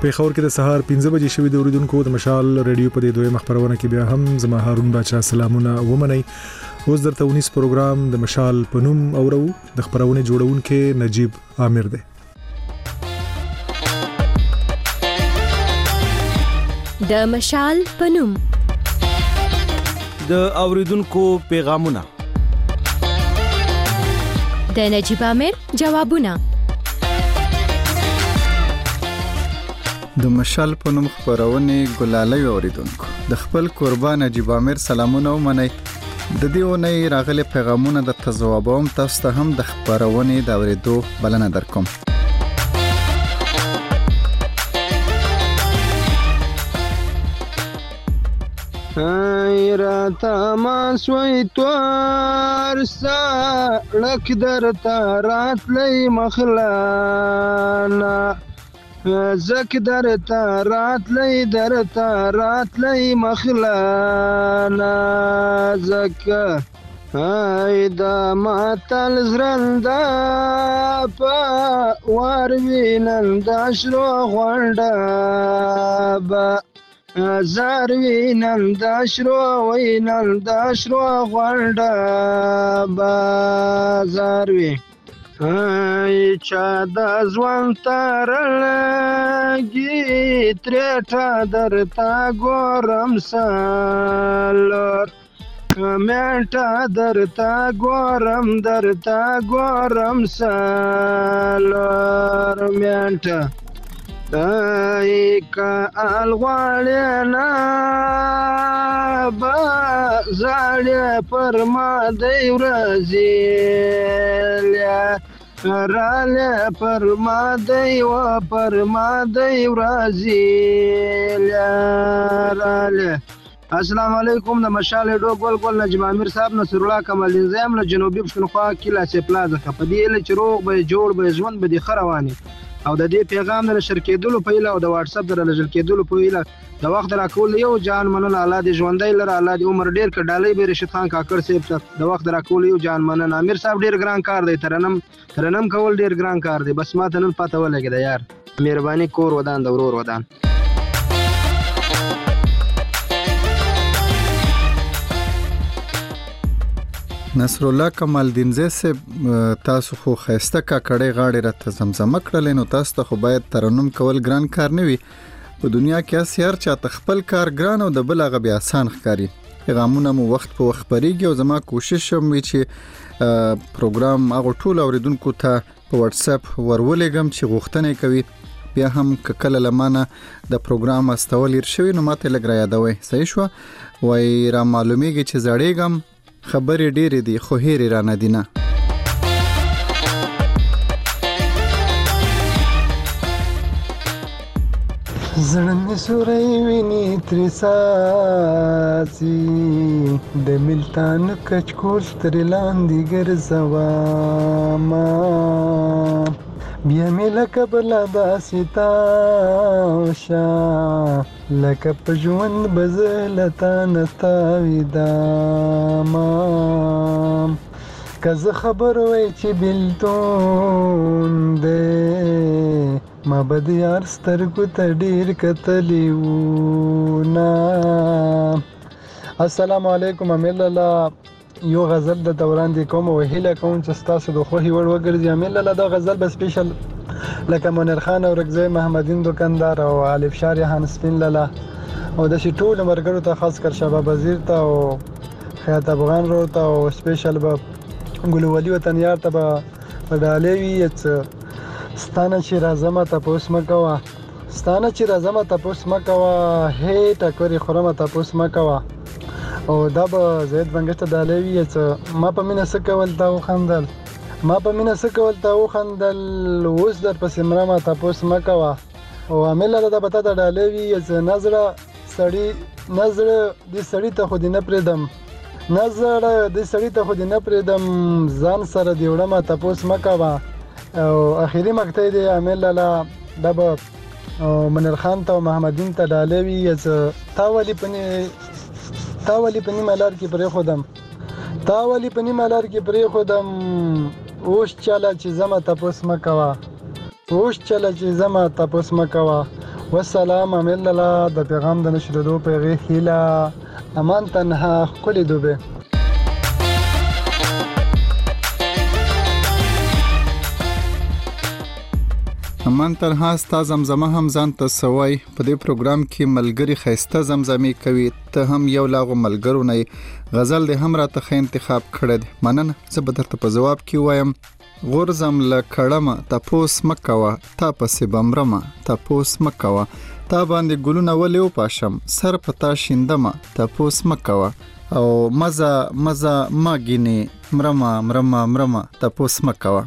پیښور کې د سهار 5 بجې شوې د اوریدونکو د مشال ریډیو په دې دویمه خبرونه کې بیا هم زما هارون باچا سلامونه ومني. اوس درته ونیس پروګرام د مشال پنوم اورو. د خبرونه جوړونکو نجیب عامر دی. د مشال پنوم د اوریدونکو پیغامونه، د نجیب عامر جوابونه، د مشال پنوم خبرونه ګلالی اوریدونکو د خپل قربان نجیب عامر سلامونه ومني. د دې ونې راغلي پیغامونه د تجوابوم تاسو ته هم د خبرونه د اوریدو بلنه درکوم. راتا ما سوی توار سړک درته راتلی مخلانا زک درته راتلی مخلانا زک دا ماتل زرنده پا وارویننده شرو غونده با زاروی ننداشرو وی ننداشرو غونډه بازاروی چا د ځوان ترلګي ترټه درته ګورم سالور مېټه درته ګورم سالور مېټه کا الغواړینا با زاړه پر ما دی ورځلیا راله پر ما دی ورځلیا راله. السلام علیکم. د مشال ډو ګل نجیب عامر صاحب نصر الله کمال نظام له جنوبي پښتونخوا کلا سپلازه په دې له چروغ به جوړ به ژوند به دي خرواني او د دې پیغام د نشر کېدلو په اله او د واتس اپ د نشر کېدلو په اله د وخت راکول یو جان مننه الله دې ژوندۍ لره الله دې عمر ډیر کډالۍ به رشید خان کاکړ صاحب ته د وخت راکول یو جان مننه. امیر صاحب ډیر ګران کار دی، ترنم کول ډیر ګران کار دی، بس ماته نن پته ولګی دا یار. مهرباني کور ودان د ورور ودان. نصر الله کمال دین زه تاسو خو خسته کا کړي غاړي راته زمزمه کړل نو تاسو ته خو باید ترنم کول ګران کار نه وي. په دنیا کې اسیر چاته خپل کار ګران او د بل هغه بیا آسان ښکاري. پیغامونه مو وخت په وخت پریږي او زما کوشش هم وي چې پروګرام هغه ټول اوریدونکو ته په واتس اپ ورولېږم چې غوښتنه کوي. بیا هم کله لمانه د پروګرام استول شوی نو ماته لګ را یادوي. صحیح شو وای را معلومیږي چې زړېګم خبرې ډېرې دي خو هېرې را نه دي نه. زړه مې سوری ویني ترې څاڅي د ملتان کچکول ترې لاندې ګرځومه بیا مې لکه بله داسې تاوشه لکه په ژوند به زه له تا نه تاویدمه که زه خبر وی چې بېلتون دی ما به د یار سترګو ته ډېر کتلی وو نه. السلام علیکم. امیر لاله یو غزل د دوران دی کوم او هیله کوم چې ستاسو د خوښې وړ وګرځي. امیر لاله دا غزل به سپیشل لکه منیر خان او رګزی محمدین دکاندار او الف شار یحان سپین لاله او د شي ټول مرګرو ته خاص کر شباب وزیر ته او خیات افغان رو ته او سپیشل به ګلو ولی وطن یار ته به ډالېوي ستانه چې راځمه تپوس مکوه هی ټکورې خورمه تپوس مکوه او دا به زید بنګشته ډالېوي ما په مینه څه کول تا وخندل اوس در پسې مرمه تپوس مکوه او امیر لاله دا به تا ته ډالېوي نظره دې سړي ته خو دې نه پرېږدم ځان سره دې وړمه تپوس مکوه. او اخیری مقطع دی امیر لاله دا به منیر خان ته او محمدین ته ډالېوي تا ولې په نیمه لار کې پرېښودم اوس چله چې زما تپوس مکوه والسلام عامل لاله د پیغام د نشریدو پیغې هیله امان تنها خپل دوبه امان تنها ستا زمزمه هم ځان ته سوای په دې پروګرام کې ملګری خيسته زمزمې کوي ته هم یو لاغو ملګرو نه غزل دې هم راته خې انتخاب کړی مننه زه به درته په جواب کې وایم غورزم لکړم تپوس مکوا تا پسې بمرما تپوس مکوا تا باندې ګلونه ولې او پاشم سر پتا شیندم تپوس مکوا او مزه مزه ماګینه مرما مرما مرما تپوس مکوا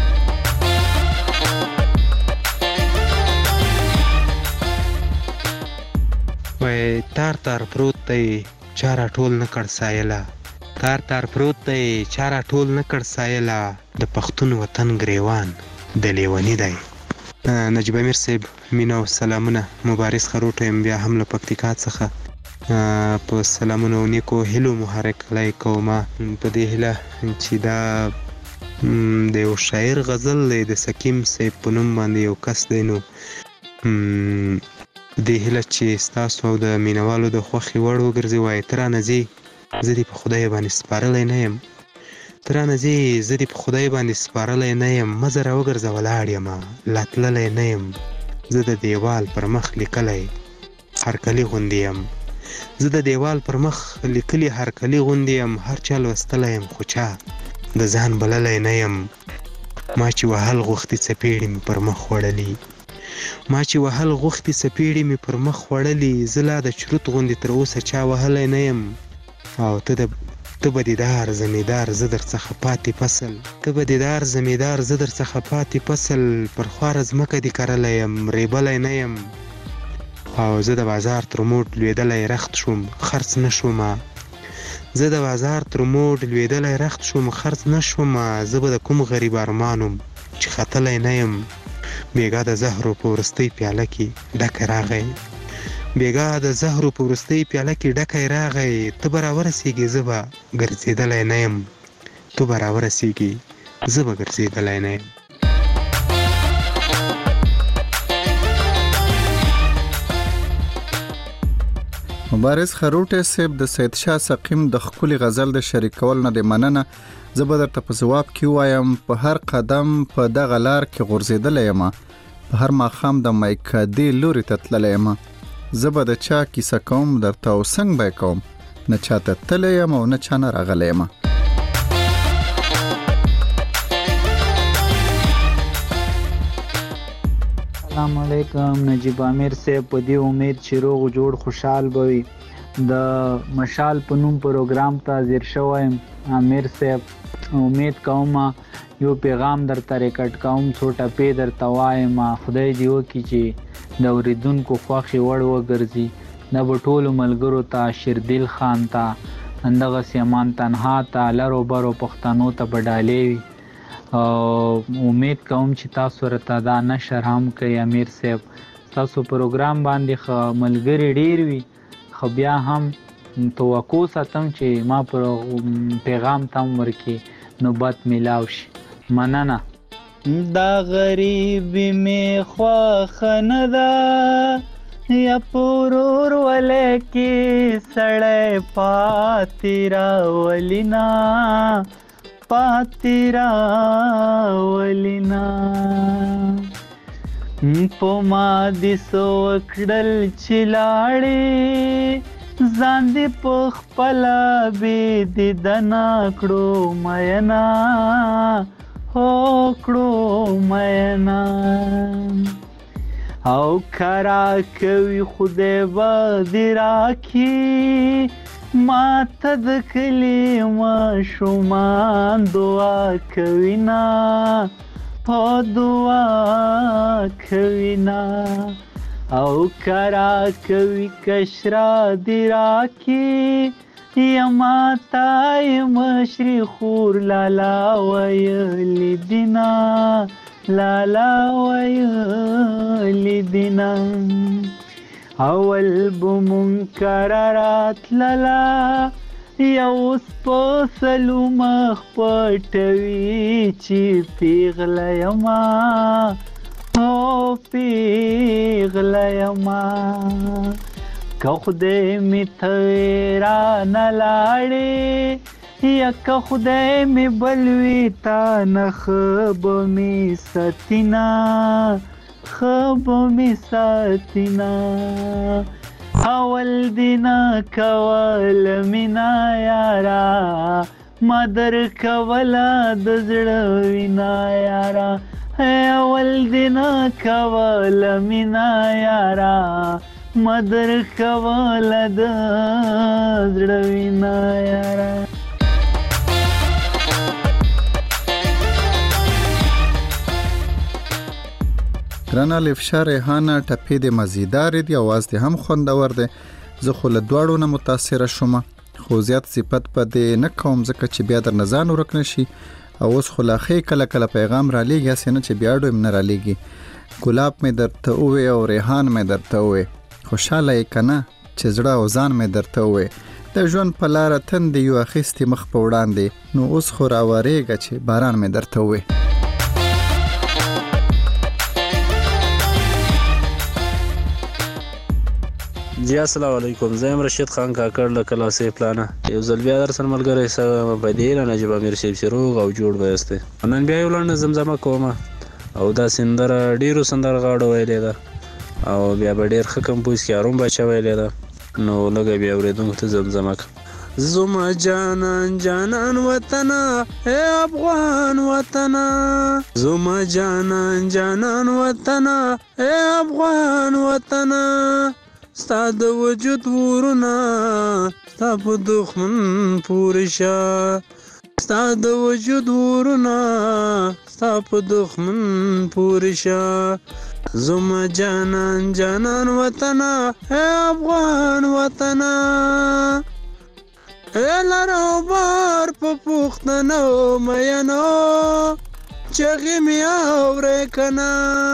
وای تار تار پروت دی چارا ټول نکړ سایلا تار تار پروت دی چارا ټول نکړ سایلا د پښتون وطن گریوان د لیونی دی نجیب امیر صاحب مینا او سلامونه مبارز خروټ ام بیا هم له پکتیکا څخه په سلامونه نیکو هلو محرک لای کومه په دې هله چې دا د یو شاعر غزل د سکیم صاحب په نوم باندې یو کس دی نو د هله چې ستاسو او د مینوالو د خوښي وړ وګرځي وای ترانه زی زه دې په خدای باندې سپارلی نه یم ترانه زی زه دې په خدای باندې سپارلی نه یم مزه راوګرځه ولاړ یم لا تللی نه یم زه د دیوال پر مخ لیکلی هرکلي غوندې یم زه د دیوال پر مخ لیکلي هرکلي غوندې یم هر چا لوستلی یم خو چا د ځان بللی نه یم ما چې وهل غوښتې څپېړې مې پر مخ وړلي ما چې وهل غوښتې څپېړې مې پر مخ وړلي زه لا د چروت غوندې تر اوسه چا وهلی نه یم او ته به دیدار زمیدار زه در څخه پاتې فصل ته به دیدار زمیدار زه در څخه پاتې فصل پر خواره ځمکه دې کرلی یم ریبلی نه یم او زه د بازار تر موټ لوېدلی رخت شوم خرڅ نه شومه زه د بازار تر موټ لوېدلی رخت شوم خرڅ نه شومه زه به د کوم غریب ارمانم چې ختلی نه یم بیګا د زهرو په وروستۍ پیاله کې ډکی راغی بیګا د زهرو په وروستۍ پیاله کې ډکی راغی ته به راورسېږې زه به ګرځېدلی نه یم ته به راورسېږې زه به ګرځېدلی نه یم مبارز خروټه صاحب د سید شاه سقیم د خولي غزل د شریکول نه د مننه زه به درته په جواب کې وایم په هر قدم په دغه لار کې غورځېدلی یم په هر ماښام د مایکادې لوري ته تللی یم زه به د چا کیسه کوم درته او څنګ به یې کوم نه چا ته تللی یم او نه چا نه راغلی یم السلام علیکم نجیب امیر صاحب په دې امید چې روغ جوړ خوشحال بوي د مشال په نوم پروګرام ته حاضر شوم امیر صاحب امید کوم یو پیغام درته ریکارډ کوم څو ټپې درته وایم خدای دې وکړي چې د اوریدونکو خوښې وړ وګرځي د به ټولو ملګرو ته شیردل خان ته همدغسې امان تنها ته لرو برو پښتنو ته به ډالۍ وي امید کوم چې تاسو راته دا نشر هم کوي امیر صاحب تاسو پروګرام باندې ښه ملګري ډېر وي خو بیا هم توقع ساتم چې ما پر پیغام تم ورکړي نوبت میلاو شي مننه دا غریبي مې خوښه نه ده یا پرور ولکې سړی پاتې راولي نه پاتې راولي نه په ما دې څه وکړل چې لاړې ځان دې په خپله بېدیدنه کړو میینه هو کړو میینه او کرا کوي خدای به دې راکړي ما ته د کلي ماشومان دعا کوي نه په دعا کوي نه او کرا کوي کشرا دې راکړي یا ما ته یې مشري خور لالا ویلې دي نه لالا ویلې دي نه اول بمنکر راتللا یوس په سلو مخ پټوي چې پیغله یما او پیغله ما که خدای می تیرا نلاړې یا که خدای می بلوي تا نه خب می ستینا خب می ستینا اول دینا کول مینا یارا مادر کولا د زړه وینا یارا اول دینا کول مینا یارا مادر کولا د زړه وینا یارا. ګرانه لفشا ریحانه ټپې د مزیدار دی، आवाज دې هم خوندور دی. زه خو له دواړو نه متاثره شوم، خو زیات صفت په دې نه کوم ځکه چې بیا در نزان ورک نشي. او اوس خو لا خې کله کله پیغام را لېږي اسنه چې بیا ډوم نه را لېږي. ګلاب مې درته وې او ریحان مې درته وې، خوشاله یې کنه چې زړه او ځان مې درته وې. د ژوند په لار تند یو اخیستې مخ په وړاندې، نو اوس خو راوارېږه چې باران مې درته وې. جی السلام علیکم، زه یم رشید خان کاکړ له کلاسې پلانه. یو ځل بیا در سره ملګری سم په دې نه نجیب امیر صاحب چې روغ او جوړ وایسته. نن بیا یو لنډه زمزمه کومه او دا سندره ډیرو سندرغاړو ویلې ده او بیا به ډیر ښه کمپوز کې اروم بچا ویلې ده، نو لږه بیا اورېدونکو ته زمزمه کوم. زما جانان جانان وطنه اے افغان وطنه، زما جانان جانان وطنه اے افغان وطنه، ستا د وجود ورونه ستا په دښمن پورې شه، ستا د وجود ورونه ستا په دښمن پورې شه. زما جانان جانان وطنه اے افغان وطنه، اے لرو بار په پوښتنو مینو چغې مې اورې کنه،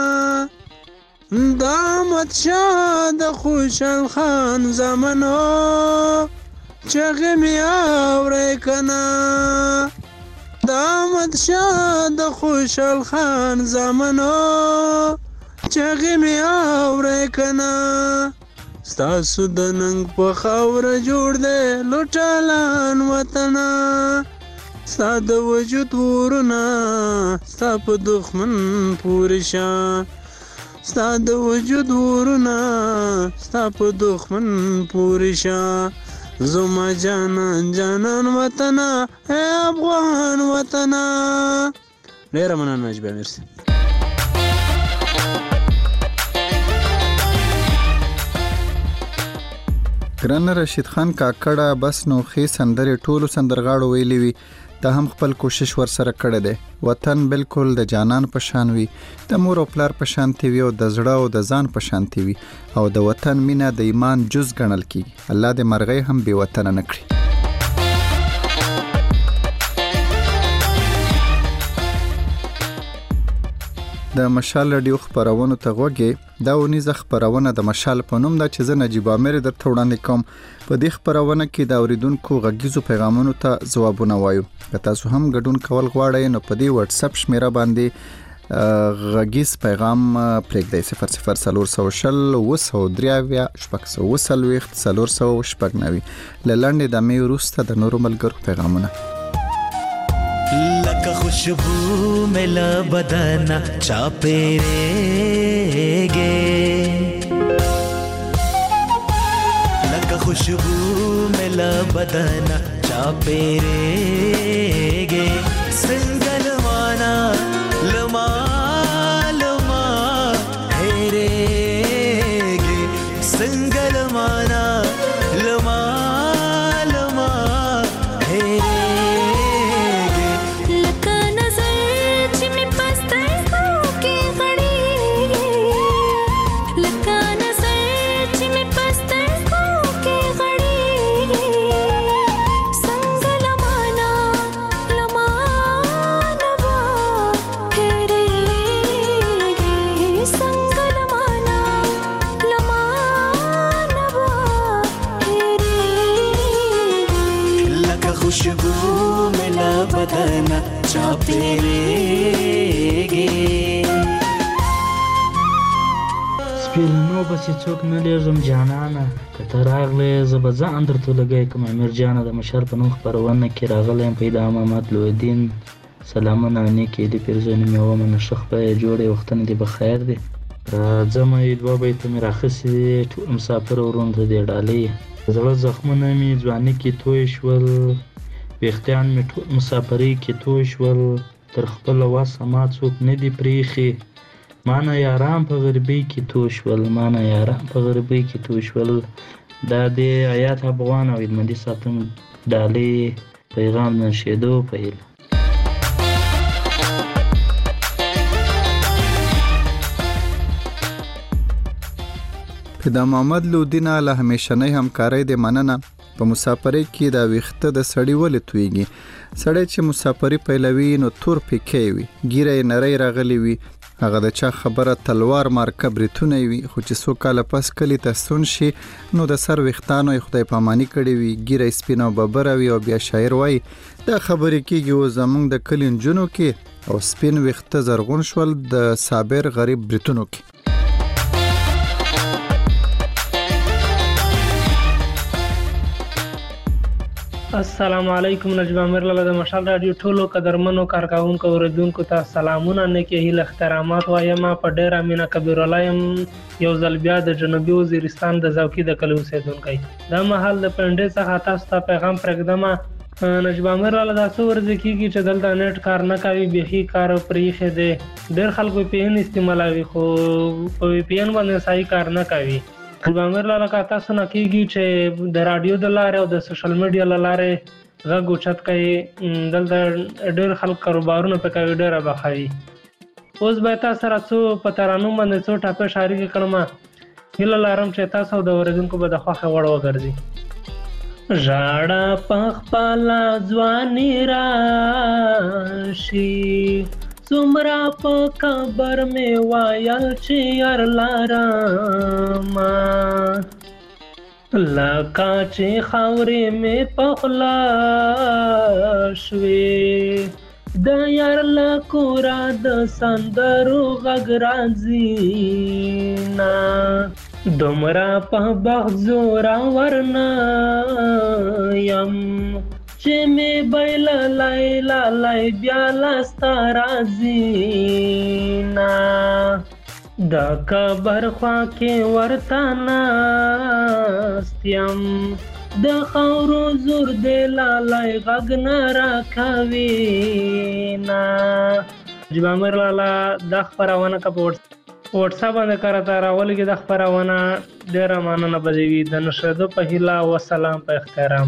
د احمد شاه د خوشحال خان زمانو چغې مې اورې کنه، د احمد شاه د خوشحال خان زمانو چغې مې اورې کنه. ستاسو د ننګ په خاوره جوړ دی لوټالان وطنه، ستا د وجود ورونه ستا په دښمن پورې شه، ستا د وجود ورونه ستا په دښمن پورې شه. زما جانان جانان وطنه اے افغان وطنه. ډېره مننه نجیب امیر صاحب. ګران رشید خان کاکړه بس نو خې سندرې ټولو سندرغاړو ویلې وي، ته هم خپل کوشش ور سره کړی دی. وطن بالکل د جانان په شان وي، د مور او پلار په شانتي وي او د زړه او د ځان په شانتي وي، او د وطن مینه د ایمان جز ګڼل کیږي. الله دې مرغۍ هم بې وطنه نه کړي. د مشال رادیو خبرونو ته غوږی. دا ونیزه خبرونه د مشال په نوم ده چې زه نجیب امیر درته وړاندې کوم. په دې خبرونه کې د اوریدونکو غږیزو پیغامونو ته ځوابونه وایو. که تاسو هم ګډون کول غواړئ نو په دې واتس اپ شمیره باندې غږیز پیغام پرېږدئ 0040 له لنډې دمې وروسته د نورو ملګرو پیغامونه. لکه خوشبو ملا بدنا چاپېږي، لکه خوشبو ملا بدنا چاپېږي، څنګه لمانا لما لما هېرېږي، څنګه لمانا لما لما هېرېږي. खुशबू मिला बदन चापेगी. فیلمو پسې څوک نه لیږم جانانه، که ته راغلې زه به ځان درته لګی کړم. امیر جانه د مشال په نوم خپرونه کې راغلی یم. پیدا محمد لودین سلامونه نیکې دې پیرزونې مې ومنه. ښه خدای جوړې وختونه دې بخیر دي. ځمه یې 2 بیته مې راخیستې دي ټول مسافر ورونو ته دې ډالۍ. زړه زخمونه مې ځواني کې توی شول، ویښتان مې ټول مسافرۍ کې توی شول. تر خپله وسه ما څوک نه دي پرېښي، مانه یاران په غریبۍ کې توی شول، مانه یاران په غریبۍ کې توی شول. دا د آیات افغان او علمندي ساتم ډالۍ پیغام د نشیدو په هیله. پیدا محمد لودین له همیشنۍ همکارۍ د مننه. په مسافرۍ کې دا ویښته د سړی ولې تویږي؟ سړی چې مسافرۍ پیلوي نو تور پیکی وي، ګیره یې نری راغلی وي، هغه د چا خبره تلوار مارکه بریتونه وي، خو چې څو کاله پس کلي ته ستون شي نو د سر ویښتانو یې خدای پاماني کړې وي، ګیره یې سپینه او ببره وي. او بیا شاعر وایي دا خبرې کېږي اوس زموږ د کلي نجونو کې، او سپین ویښته زرغون شول د صابر غریب بریتونو کې. السلام علیکم. نجیب امیر لاله د مشال رادیو ټولو قدرمنو کارکوونکو اوریدونکو ته سلامونه، نیکې هیله احترامات وایم. په ډیره مینه کبیر الله یم، یو ځل بیا د جنوبي وزیرستان د زوکي د کلي اوسیدونکی. دا مهال د پنډې څخه تاسو ته پیغام پرېږدم. نجیب امیر لاله دا څه ورځې کېږي چې دلته نیټ کار نه کوي، بیخي کار پرېښی دی. ډېر خلکو وی پی این استعمالوي خو په وی پی این باندې صحیح کار نه کوي. نجیب امیر لاله که تاسو نه کېږي چې د راډیو د لارې او د سوشل میډیا له لارې غږ اوچت کوي، دلته ډېر خلک کاروبارونه پې کوي، ډېره بخوي. اوس به تاسو سره څو په ترانو باندې څو ټاپې شاریکې کړم. هیله لرم چې تاسو او د اورېدونکو به د خوښې وړ وګرځي. ژړه په خپله ځواني راشي، څومره په قبر مې ویل چې یار لرمه، لکه چې خاورې مې په خوله شوې، د یار له کوره د سندرو غږ راځي نه، دومره په بخت زورور نه یم چې مې بایللی بیا لاسته راځي نه، د قبر خوا کې ورته ناست یم، د خاورو زور دی لالی غږ نه راکوي نه. نجیب امیر لاله دا خپرونه که په وټساپ باندې که راته راولږي دا خپرونه ډېره مننه به دې وي. د نشریدو په هیله وسلام په احترام.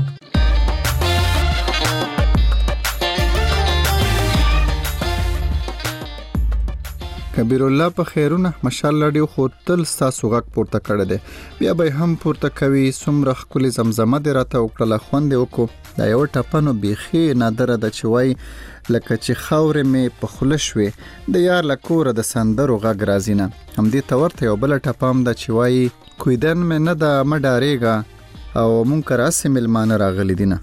کبیر الله په خیرونه. مشال رادیو خو تل ستاسو غږ پورته کړی دی، بیا به هم پورته کوي. څومره ښکلې زمزمه دې راته وکړله، خوند یې وکړو. دا یوه ټپه نو بیخي نادره ده چې وایي لکه چې خاورې مې په خوله شوې، د یار له کوره د سندرو غږ راځي نه. همدې ته ورته یو بله ټپه هم ده چې وایي کویدن مې نه ده مه ډارېږه او مونږ که راسې میلمانه راغلي دي نه.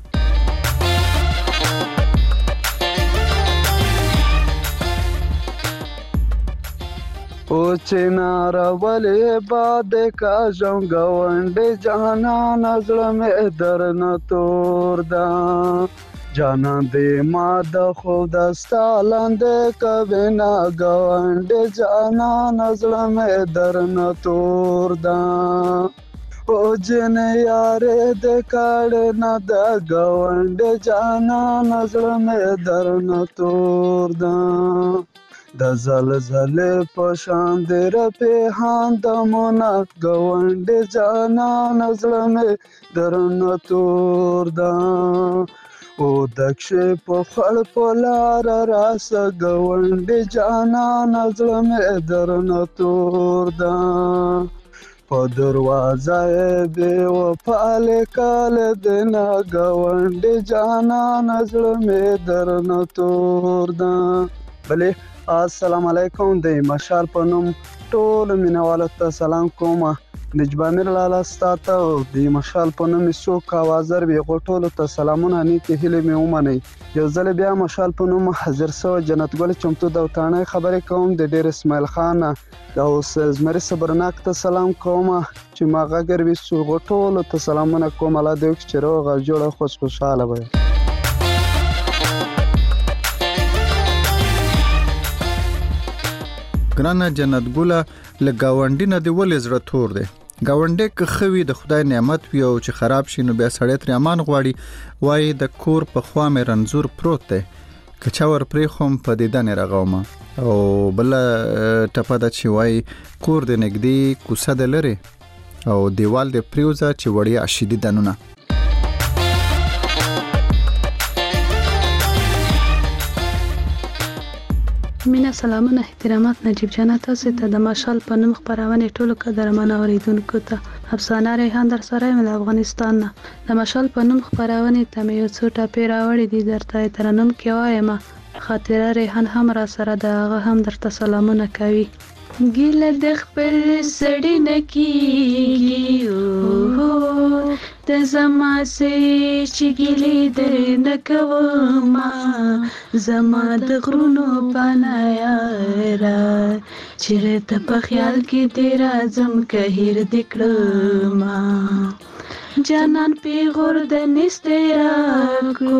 او چنارا ولې باد کاژم ګاونډې جانان زړه مې درنه تور ده، جانان دې ما د خوب د ستا لاندې کوي نه ګاونډې جانان زړه مې درنه تور ده، او جنې یارې دې کاړې نه د ګاونډې جانان زړه مې درنه تور ده، د زلزلې په شان دې رپېهان دمونه ګاونډې جانان زړه مې درنه تور ده، او د کښې په خړ په لاره راسه ګاونډې جانان زړه مې درنه تور ده، په دروازه یې بې وفا لیکلی دی نه ګاونډې جانان زړه مې درنه تور ده. بلې السلام علیکم. د مشال په نوم ټولو مینهوالو ته سلام کوم. نجبامیر لالا ستاته او د مشال په نوم څوک اوازر وي غټولو ته سلامونه نیکې هیلې مې ومنئ. یو ځل بیا مشال په نوم حاضر سوی جنت ګل چمتو د وطانۍ خبرې کوم د ډېر اسماعیل خان او زمري صبرناک ته سلام کوم چې ما غږر وي غټولو ته سلامونه کوم. الله دې وکړي چې روغ او جوړ او خوشحاله وي. ګرانه جنت ګله له ګاونډي نه دې ولې زړه تور دی؟ ګاونډی که ښه وي د خدای نعمت وي او چې خراب شي نو بیا سړی ترې امان غواړي. وایي د کور په خوا مې رنځور پروت دی که چا ور پرېښوم په دیدن یې رغومه. او بله ټپه ده چې وایي کور دې نږدې کوڅه دې لرې او دیوال دې پرېوځه چې وړیا شي دیدنونه. مینا سلامونه احترامات نجیب جانا تاسو ته د مشال په نوم خبرونه ټولو قدرمن اوریدونکو ته افسانه ریحان در سره یم د افغانستان نه. د مشال په نوم خبرونه ته مې یو څو ټاپې راوړې دي درته ترنم کې وایم. خاطره ریحان هم را سره ده هغه هم درته سلامونه کوي. ګیله د خپل سړی نه کیږي د زما سې چې ګیلې در نه کوم زما د غرونو پناه را چیرته په خیال کې دې راځم که هیر دې کړم جانان پیغور د نسته راکو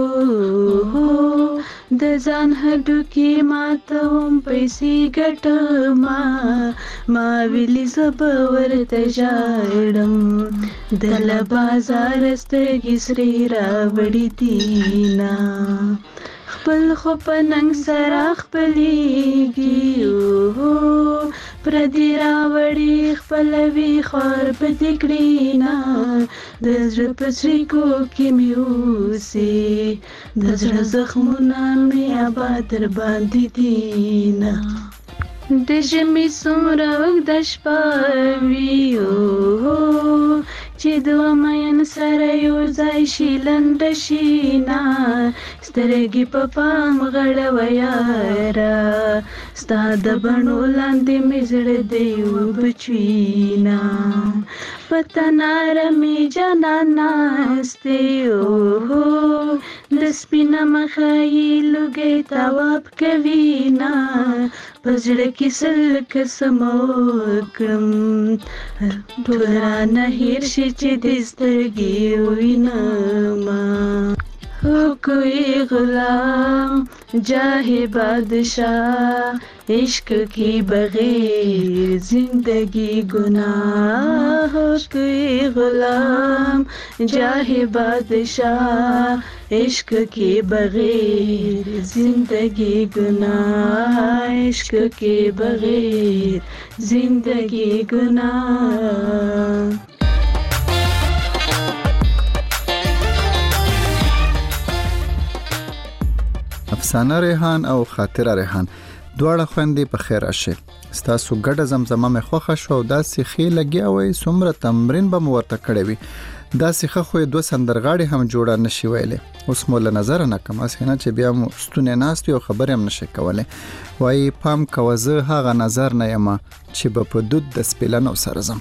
د ځان هډوکي ماتوم پیسې ګټما ما ویلي زبه ورته ژاړم د له بازار سترګې سرې راوړې دينا خپل خو په ننګ سره خپلېږي پردي راوړي خپلوي خوار په دې کړینا د زړه په څریکو کې مې اوسې د زړه زخمونه مې آباد در باندې دينا د ژمي څومره اوږده شپه وي چې دوه مین سره یو ځای شي لنډه شي نه سترګې په پام غړوه یاره ستا د بڼو لاندې مې زړه دی وبچوینه په تناره مې جانان ناستې د سپینه مخه یې لوګی تواب کوینه په زړه کې سل قسمه وکړم ټول رانه هېر شي چې دې سترګې ووینمه کوئی غلام جاہے بادشاہ عشق کی بغیر زندگی گناہ کوئی غلام جاہے بادشاہ عشق کے بغیر زندگی گناہ عشق کے بغیر زندگی گناہ. افسانه ریحان او خاطره ریحان دواړه خويندې په خیر راشه. ستاسو ګډه زمزمه مې خوښه شو او داسې ښې لګیا وای څومره تمرین به مو ورته کړی وي. داسې ښه خو دوه سندرغاړي هم جوړه نشي ویلې. اوس مو له نظر نه کم اسنه چې بیا مو ستونه ناست یو خبرې هم نشي کولای. وای پام کوه زه هغه نظر نه یم چې په دود د سپلنو سره زم.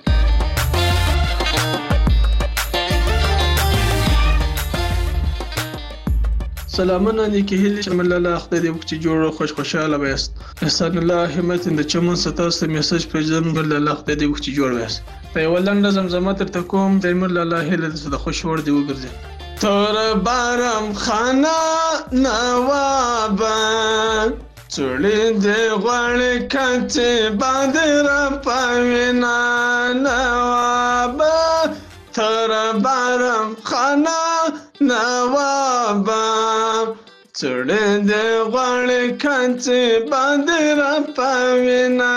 سلامونه نیکی هیلې چې من الله خدای دې وکړي جوړ او خوشاله وایست. احسان الله همت د چمن ستاسو میسج پیژن بل الله خدای دې وکړي جوړ وایست. په ولنډه زمزمه تر تکوم د مل الله هیله د خوشور دی وګرځي. تور بارم خانه نوابا چړې دې غوړې کچې باندې را پوینا نوابا تور بارم خانه نوابا چړې دې غوړې کچې باندې را پوینا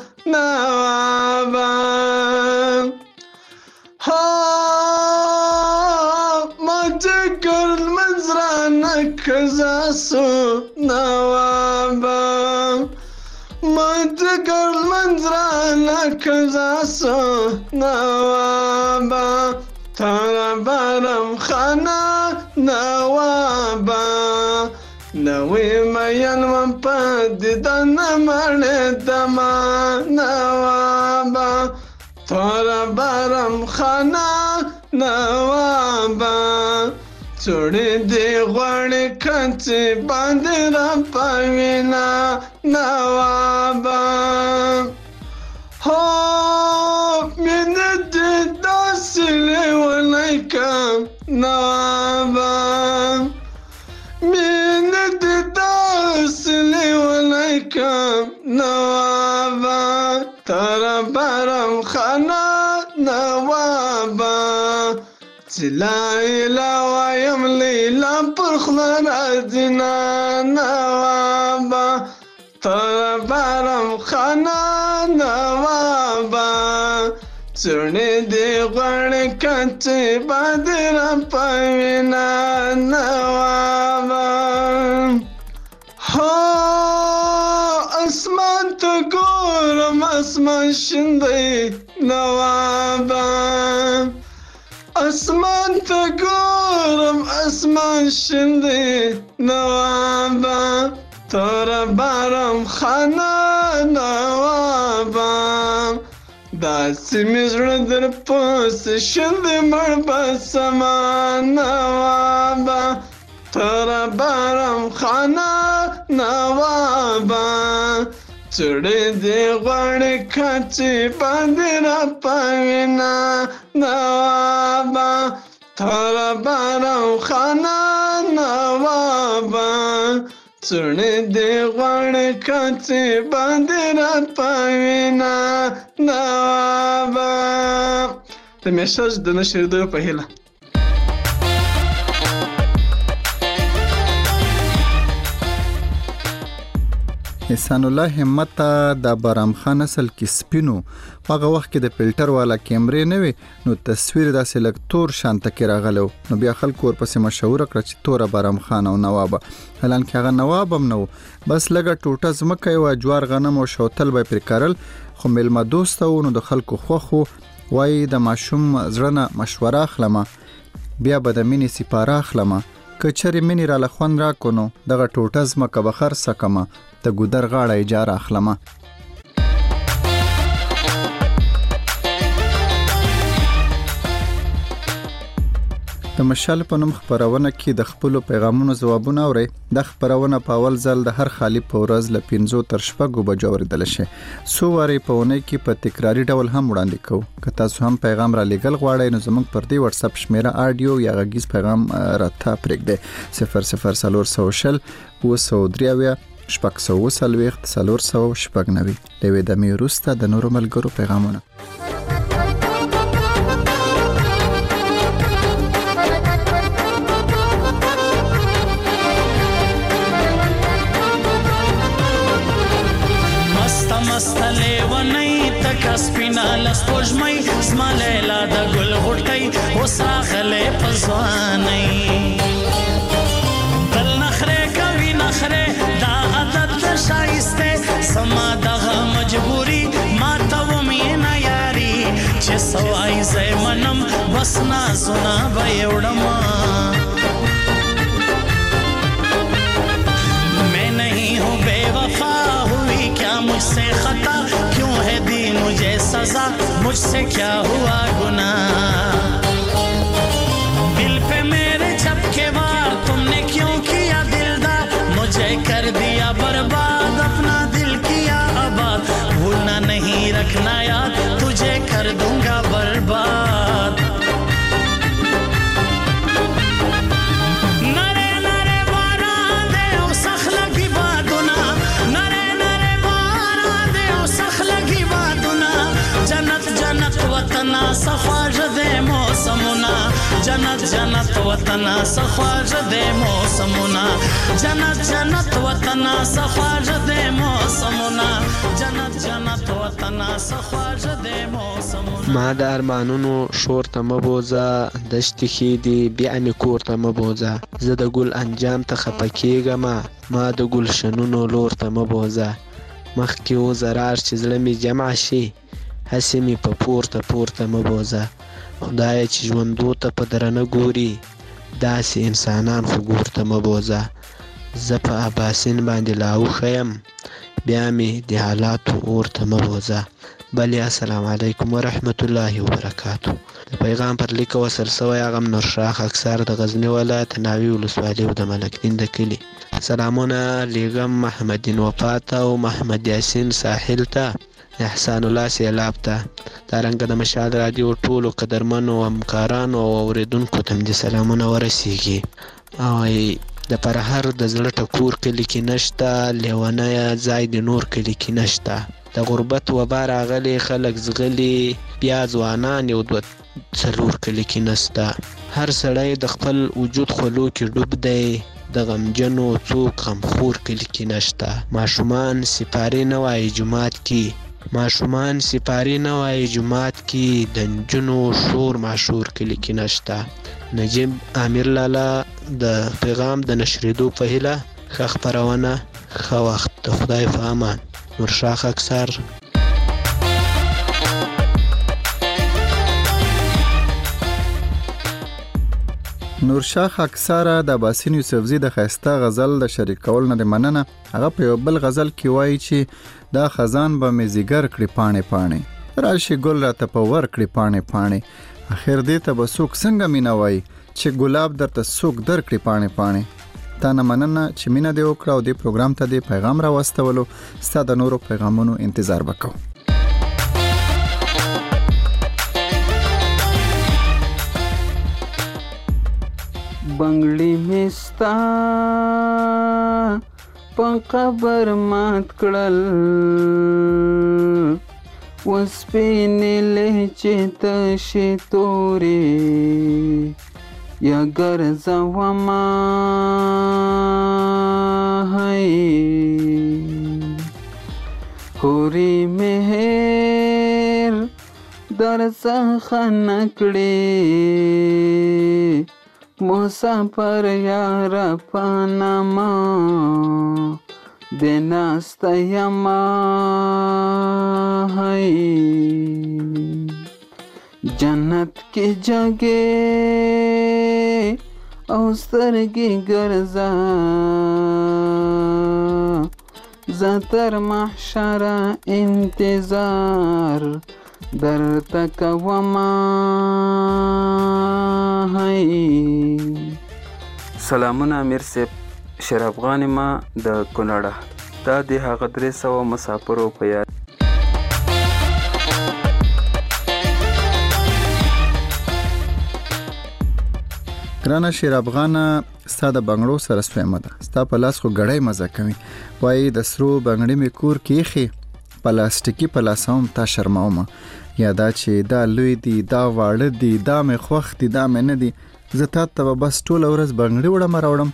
نوابا ها مجګر منځرانه کزاسو نوابا مجګر منځرانه کزاسو نوابا تر بارم خانه نوابا نوې مېن من پد دنه مړ دما نوابا تر نوابا چوڑی دی غوڑی کچی باندی را پاوینا نوابا ہو من دی داسلی ونکم نوابا من دی داسلی ونکم نوابا تر برم خانا نوابا لا إله ويم ليلا برخنا ردنا نوابا ترى برم خانا نوابا چرنی دی غوڑی کچی بادرا پاوینا نوابا ہو اسمان تو گورم اسمان شندی نوابا اسمان تا گورم اسمان شندی نوابا تارا برم خانا نوابا داسی میزر در پوس شندی مربا سما نوابا تارا برم خانا نوابا چوڑی دی غوڑی کچی باندی را پاوینا نوابا تارا برم خانا نوابا چوڑی دی غوڑی کچی باندی را پاوینا نوابا د میسج د نشریدو په هیله احسان الله همت د بارام خان نسل کې سپینو هغه وخت کې د فلټر والا کیمرې نه وي نو تصویر داسې لږ تور شانته کې راغلو نو بیا خلکو ورپسې مشهور کړ چې تور بارام خان او نواب هلان کې هغه نواب هم نو بس لږه ټوټه زمکه او جوار غنم او شوتل به پر کارل خو ملما دوست او نو د خلکو خوخو وای د ماشوم زړه مشوره اخلمه بیا به د مینې سپاره اخلمه کچری مینې را لخوان را کونو دغه ټوټه زمکه بخر سکمه د ګودر غاړه اجاره اخلمه د مشال په نوم خبرونه کې د خپل پیغامونو ځوابونه اوري د خبرونه په اول ځل د هر خالی په ورځ ل 15 تر 6 بجو اوریدل شي سو واری په ونه کې په تکراری ډول هم وړاندې کوو که تاسو هم پیغام را لګل غواړئ نو زموږ پر دې واتس اپ شمیره آډیو یا غږیز پیغام راته پرېږدئ 0040 203 شپږ سوه څلوېښت 499 لوي د میروسته د نورو ملګرو پیغامونه مست لیونی تکا سپینا لسپوجمئی زما لیلا د گل غټکی وسا غلې پزواني بل نخره کوي نخره دا عادت شایسته سما دغه مجبوری ما ته ومینا یاري چې سوای زې منم بس نا سنا ويوړم मैं नहीं हूँ बेवफा हुई क्या मुझसे खता क्यों है दी मुझे सजा मुझसे क्या हुआ गुनाह दिल पे मेरे झपके वार तुमने क्यों किया दिलदार मुझे कर दिया बर्बाद अपना दिल किया आबाद भूलना नहीं रखना याद तुझे कर दूंगा बर्बाद वतना सख्वाज दे मौसमुना जन्नत जन्नत वतना सख्वाज दे मौसमुना जन्नत जन्नत वतना सख्वाज दे मौसमुना जन्नत जन्नत वतना सख्वाज दे मौसमुना ما د ارمانونو شور ته مبوزه دشت کې دی بیا می کور ته مبوزه زه د ګل انجام ته خپکیږم ما د ګل شنونو لور ته مبوزه مخ کې و زرار چې زړه می جمع شي هسې می په پورته مبوزه خدای چې ژوندو ته په درنه ګوري داسې انسانان خو ګور ته مبوزه زه په اباسین باندې لاوښه یم بیا مې د حالاتو اور ته مبوزه بلې السلام علیکم ورحمت الله وبرکاتو. د پیغام پر لیک وصل سوی هغه نورشاه خاکسار د غزنی ولایت ناوی ولسوالي او د ملک دین د کلي. سلامونه لیږم محمدین وفات او محمد یاسین ساحل ته، احسان الله سیلاب ته، دارنګه د مشال رادیو ټولو قدرمنو همکارانو او اوریدونکو ته دې سلامونه ورسیږي. او د پرهر د زړه ټکور کلي کې نشته، لیونی ځای د نور کلي کې نشته. د غربت وبا راغلی خلک زغلي، بیا ځوانان یو دوه څلور کلي کې نسته. هر سړی د خپل وجود خولو کې ډوب دی، د غمجنو څوک غمخور کلي کې نشته. ماشومان سپارې نه وایي جومات کې، ماشومان سپارې نه وایي جومات کې، د نجونو شور ماشور کلي کې نشته. نجیب امیر لالا د پیغام د نشریدو په هیله، ښه خپرونه، ښه وخت، د خدای په امان. نورشاه خاکسار. نورشاه خاکسار د باسین یوسفزي د خاسته غزل د شریکول نه مننه. هغه په یو بل غزل کې وایي چې دا خزان به مزیګر کړي پانه پانه، راشي ګل را ته په ور کړي پانه پانه، اخر دې ته به څوک څنګه مینا وایي چې ګلاب درته څوک در کړي پانه پانه. تا نه مننه چې مینا دې وکړه او دې پروګرام ته دې پیغام را واستولو. ستا د نورو پیغامونو انتظار وکړو. بنگړی مستا په قبر مات کړل، وسپینې لهجې تشې تورې یا ګرځوما هی خوري مهر در څخه نکړې، مسافر یار پانما دناستا یما هی جنت کی جگہ او سترګې ګرځا، زتر محشر انتظار درته کوما هی. سلامونه امیر صاحب، شرف افغان ما د کونړه. دا د هغه 300 مسافرو په یاد. ګرانه شیر افغانه، ستا د بنگړو سره سویمه ده، ستا په لاس خو ګړی مزه کوي. وایي د سرو بنگړی مې کور کې ایښي، پلاستیکي په لاسوم تا شرمومه. یا دا چې دا لوی دي، دا واړه دي، دا مې خوښ دي، دا مې نه دي، زه تا ته به بس ټوله ورځ بنگړي وړم راوړم.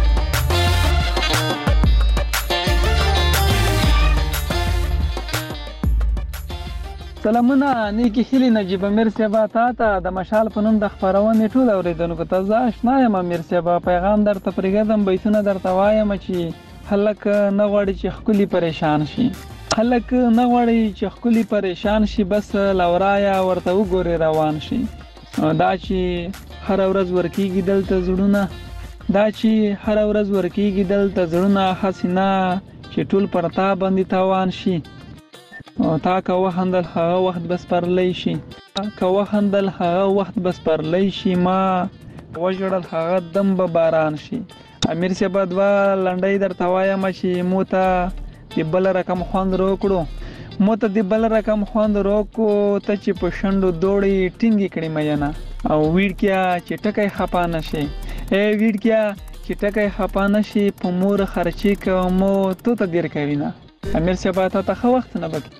سلامونه، نیکی هیلې نجیب امیر صاحب تا ته د مشال په نوم د خپرونې ټول اوریدونکو ته زه آشنا یم. امیر صاحب پیغام درته پرېږدم، بیتونه درته وایم چې خلک نه غواړي چې ښکلي پریشان شي، خلک نه غواړي چې ښکلي پریشان شي، بس لورایا ورته وګوري روان شي. دا چې هر ورځ ورکیږي دلته زړونه، دا چې هر ورځ ورکیږي دلته زړونه، حسینا چې ټول پر تا باندې تاوان شي. تا که وخندل هغه وخت بس پرلی شي، که وخندل هغه وخت بس پرلی شي، ما وژړل هغه دم به باران شي. امیر صاحب دوه لنډۍ درته وایم چې مو ته د بل رقم خوند روکړو، مو ته د بل رقم خوند روکو، ته چې په شنډو دوړې ټینګې کړې مینه، او ویډکیا چې ټکی خپا نشي، ویډکیا چې ټکی خپا نشي، په مور خرچې کومو تو ته دیر کوي نه. امیر صاحب تا ته ښه وخت نه بکی.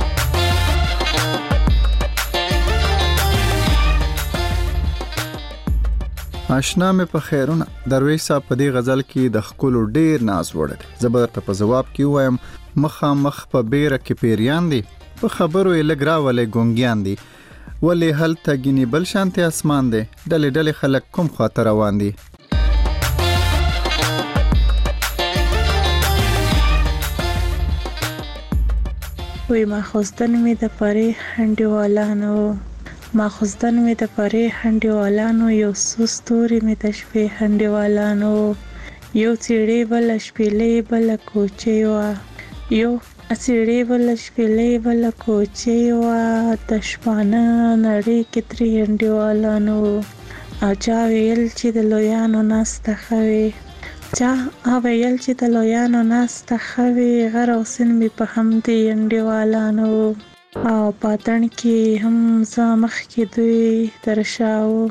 آشنا مې په خیرونه. درویش صاحب په دې غزل کې د ښکلو ډیر ناز وړی دی. زه به درته په ځواب کې ووایم مخامخ په بیره کې پیریان دي، په خبرو یې لږ راولی ګونګیان دي، ولې هلته ګینې بل شانتې اسمان دی، ډلې ډلې خلک کوم خواته روان دي. وی ماخوستن می د پری هنډیوالانو، ماخوستن می د پری هنډیوالانو، یو سستوري می د شپې هنډیوالانو، یو چیړې بل شپېلې بل کوچې وا، یو اسیړې ول شپېلې ول کوچې وا د شپانه نړۍ کې ترې انډیوالانو او چا ویل چې د لویانو ناسته ښه وي غر او سن مې په همدې انډیوالانو او پاتن کې هم زه مخکې دوی تر شا وو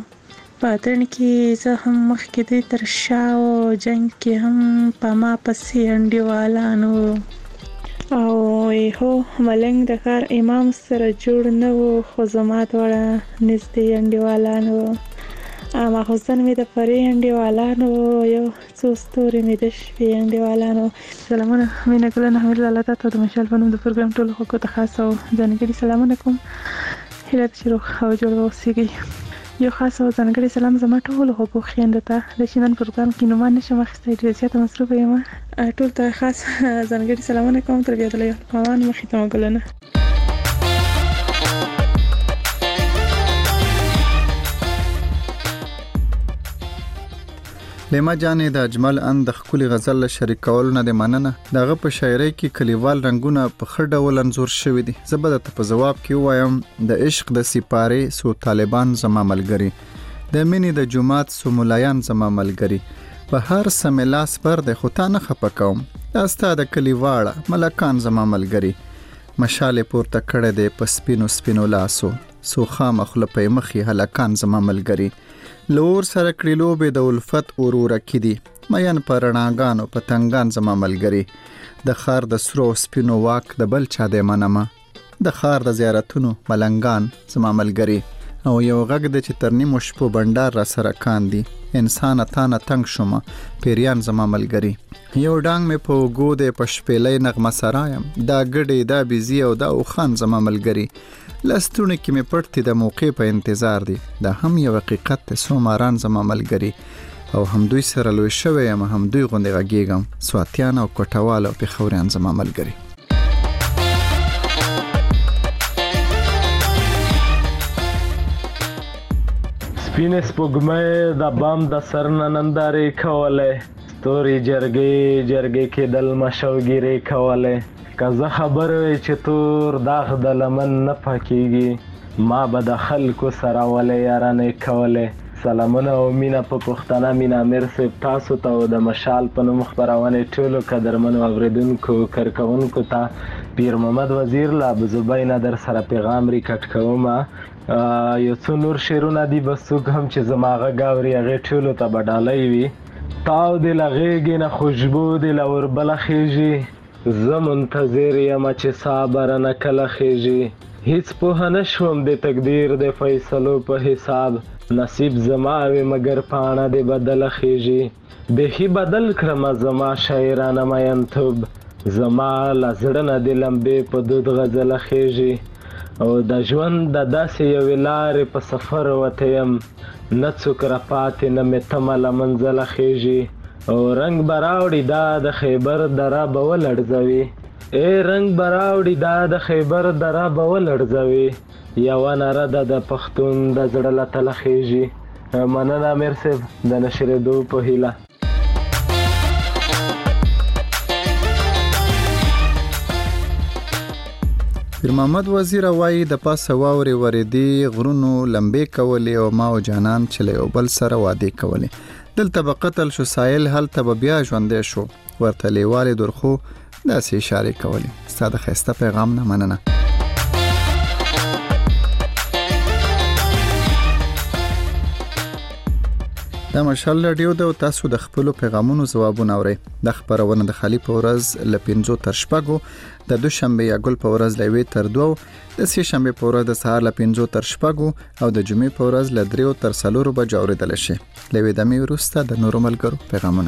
جنګ کې هم په ما پسې انډیوالانو او هو ملنګ د ښار امام سره جوړ نه و خو زما دواړه نږدې انډیوالانو ماخوستن مې د پرې انډیوالانو یو څو ستوري مې د شپې انډیوالانو. سلامونه مینه ګلنه حمید الله تاسو د مشال په نوم د پروګرام ټولو خلکو ته خاص او ځانګړي سلامونه کوم. هیله ده چې روغ او جوړ اوسئ. یو خاص او ځانګړی سلام زما ټولو خلکو خویندو ته د شینن پروګرام کې نوم نشم اخیستی ډېر زیاته مصروفه یم. ټول ته خاص ځانګړي سلامونه کوم. تر بیا د لوی پاوان مخې ته ګلنه. لیما جانې د اجمل ان د ښکلي غزل له شریکولو نه د مننه. دغه په شاعرۍ کې کلیوال رنګونه په ښه ډول انځور شوي دي. زه به درته په ځواب کې ووایم د عشق د سپارې سو طالبان زما ملګري، د مینې د جومات سو ملایان زما ملګري، په هر څه مې لاس بر دی خو تا نه خفه کوم، دا ستا د کلي واړه ملکان زما ملګري، مشال یې پورته کړی دی په سپینو سپینو لاسو، سو خامه خوله په یې مخې هلکان زما ملګري، لور سره کړي لوبې د الفت اورورکې دي، مین په رڼاګانو پتنګان زما ملګري، د ښار د سرو سپینو واک د بل چا دی منمه، د ښار د زیارتونو ملنګان زما ملګري، او یو غږ دی چې تر نیمو شپو بنډار را سره کاندي، انسانه تا نه تنګ شومه پیریان زما ملګري، یو ډانګ مې په اوږو دی په شپېلۍ نغمه سرایم، دا ګډې دا بیزي او دا اوښان زما ملګري، لستوڼي کې مې پټ دي د موقع په انتظار دي، دا هم یو حقیقت دی څو ماران زما ملګري، او همدوی سره لوی شوی یم همدوی غوندې غږیږم، سواتیان او کوټوال او پېښوریان زما ملګري. سپینې سپوږمۍ د بام د سر نه نندارې کولی، ستوري جرګې جرګې کېدل مشوګیرې کولی، که زه خبر وی چې تور داغ د لمن نه پاکیږي، ما به د خلکو سره ولې یارانې کولی. سلامونه او مینه په پښتانه مینه امیر صاحب تاسو ته او د مشال په نوم خپرونې ټولو قدرمنو اورېدونکو کارکوونکو ته پیر محمد وزیر له ابوزبۍ نه در سره پیغام ریکارډ کوم. یو څو نور شعرونه دي بس څوک هم چې زما غږ اوري هغې ټولو ته به ډالۍ وي. تاو دې له غېږې نه خوشبو دې له وربله خیږي، زه منتظر یم چې سا به رانه کله خیږي، هیڅ پوهه نه شوم د تقدیر د فیصلو په حساب، نصیب زما وي مګر پاڼه دې بدله خیږي، بیخي بدل کړمه زما شاعرانه مینتوب، زما له زړه نه دې لمبې په دود غزله خیږي، او د ژوند د داسې یوې لارې په سفر وته یم، نه څوک راپاتې نه مې تمه له منزله خیږي، او رنگ براوړي دا د خیبر دره به ولړزوي، رنگ براوړي دا د خیبر دره به ولړزوي، یوه نره ده د پښتون د زړه له تله خیږي. مننه امیر صاحب د نشرېدو په هیله. پیر محمد وزیر وایي د پاسه واورې ورېدې غرونو لمبې کولې او ما او جانان چې له یو بل سره وعدې کولې، دلته به قتل شو سایل هلته به بیا ژوندی شو، ورته لیوالې درخو داسې اشارې کولې. ستا د ښایسته پیغام نه مننه. دا مشال راډیو ده او تاسو د خپلو پیغامونو ځوابونه اورئ. د خپرونه د خالي په ورځ له 5 تر 6، د دوشنبه یا ګل په ورځ له 1 تر 2، د سې شنبه په ورځ د سهار له 5 تر 6 او د جمعې په ورځ له 3 تر 4 بجو اوریدل شي. لوي د می وروسته د نورو ملګرو پیغامونه.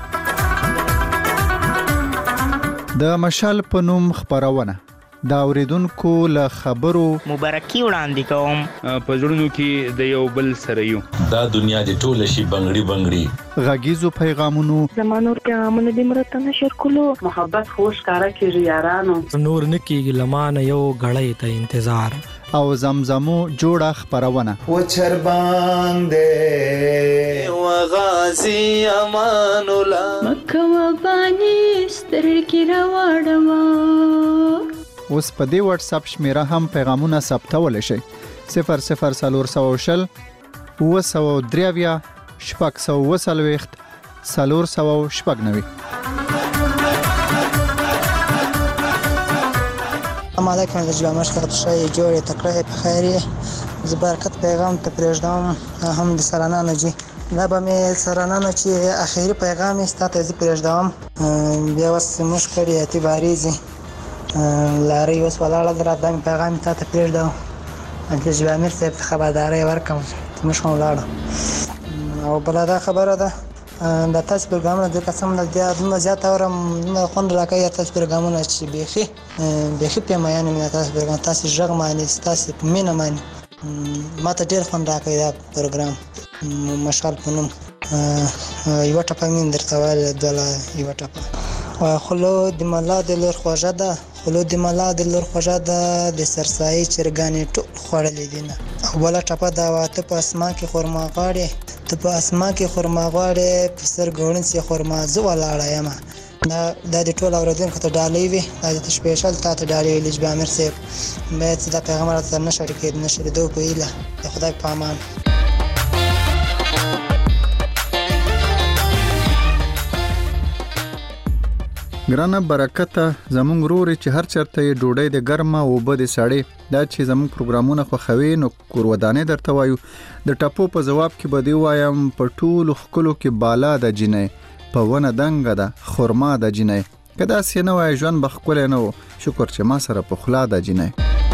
د مشال په نوم خپرونه دا اوریدونکو له خبرو مبارکي وړاندې کوم. په زړونو کې د یو بل سره یو، دا دنیا د ټوله شي بنګړي بنګړي، غږیزو پیغامونو زمانور پیغامونه د مرته نشر کولو، محبت خوش کارا کیږي یارانو، نور نکیږي لمانه یو غړې ته انتظار، او زمزمو جوړه خپرونه و چربان دے و غازی امان الله مکه و بانی است زړه کې راوړم. اوس په دې واتس اپ شمیره هم پیغامونه ثبتولی شئ. 00420 903 640 490. السلام علیکم د جوامر سره شای جوړې تکړه په خیر ز برکت پیغام ته پرېږدم هم د سرانانو جی دا به مې سرانانو چې اخیری پیغام یې ستاسو ته پرېږدم بیا وس مشکل اعتباري زی لاري اوس ولاړه درته پیغام ته پرېږدم د جوامر صاحب خبرداري ورکم مش ولاړه او بل دا خبره ده د تاسو پروګرام د قسم د زیات اورم خوند راکې تاسو پروګرامونه چې بيخي په میانه مې تاسو پروګرام تاسو ژغ معنی تاسو مینه معنی ما ته ډېر خوند راکې دا پروګرام مشال پنوم یو ټپه مين درته وایي دله یو ټپه خلو د ملا د لور خوږه ده خلو د ملا د لور خوږه ده د سرسایي چرګانې ټول خوړلې دي نه او بل ټپه دا واته په اسمان کې خرما غاړي ته په اسمان کې خرما غاړي په سر ګورن سي خرما زو ولاړه یم دا د ټول اوردونکو ته ډالۍ وي دا د سپیشل ته ډالۍ لږ به امر سي باید دا پیغام راته نشر کې نشر دوه په اله خدای په امان. ګرانه برکته زمونږ روري چې هر چرته ډوډۍ د ګرمه او بده ساړې دا چې زمونږ پروګرامونه خوښوي نو کورودانې درته وایو د ټپو په جواب کې به دی وایم په ټولو خکلو کې بالا د جنې په ونه دنګه ده خرما د جنې کدا سینه وای ژوند بخکول نه شکر چې ما سره په خلا د جنې.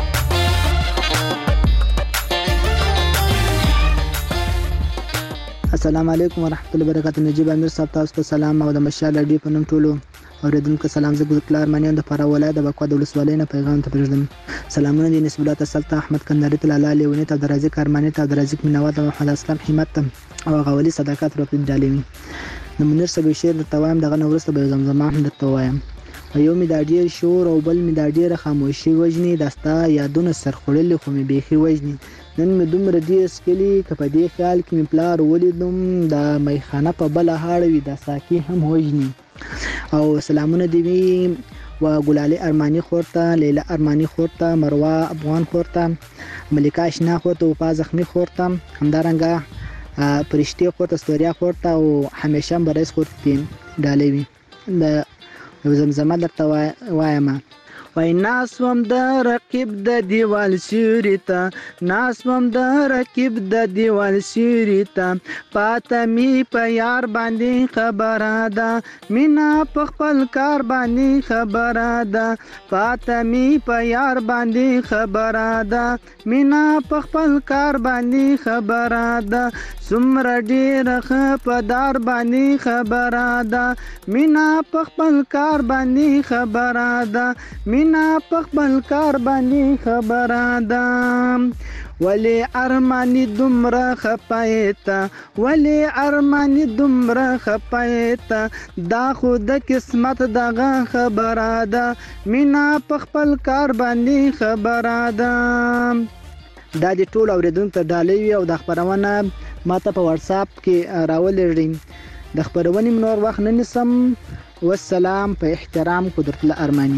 السلام علیکم ورحمت الله وبرکاته. نجیب امیر صاحب تاسو ته سلام او د مشال اډي په نوم ټولو اوریدونکو سلام زه ګل ارمانیان د فرا ولایت د بکوا د ولسوالۍ نه پیغام ته پرېږدم. سلامونه دي نسبت الله سلطان احمد کندهاري ته لاله لیونی ته درازي ارمانی ته درازي مینوال ته محمد اسلام همت ته او غولي صداقت روپین جالمی د منیر صاحب شعر د توایم دغه نورسته به زمزمه هم د توایم یو می د ډیر شور او بل می د ډیر خاموشي وجنی دستا یادونه سرخړل خو می بيخي وجنی نن می دومره دې سکلی کپه دې خیال کې می پلار ولیدم د میخانه په بل هاړوي د ساکي هم وجنی او سلامونه دی و ګلالي ارمانی خورته لیلا ارمانی خورته مروه افغان خورته ملکه اشنا خورته او پاز زخمی خورته همدارنګه پرشتي خورته ستوریا خورته او همیشه برس خورته ډالوي د زمزمه درته وایم وای ناسوم د رقیب د دیوال سیریتا ناسوم د رقیب د دیوال سیریتا پاتمی په یار باندې خبره ده مینا په خپل کار باندې خبره ده پاتمی په یار باندې خبره ده مینا په خپل کار باندې خبره ده سمره ډیر په دار باندې خبره ده مینا په خپل کار باندې خبره ده مینا په خپل کار باندې خبره ده ولی ارمانی دومره خپایتا ولی ارمانی دومره خپایتا دا خود قسمت دغه خبره ده مینا په خپل کار باندې خبره ده. دا د ټول اوریدونکو ته ډالۍ او د خبرونه ماته په واتس اپ کې راولېږئ د خبرونې منور وخت نه نسم والسلام په احترام قدرت الله ارمانی.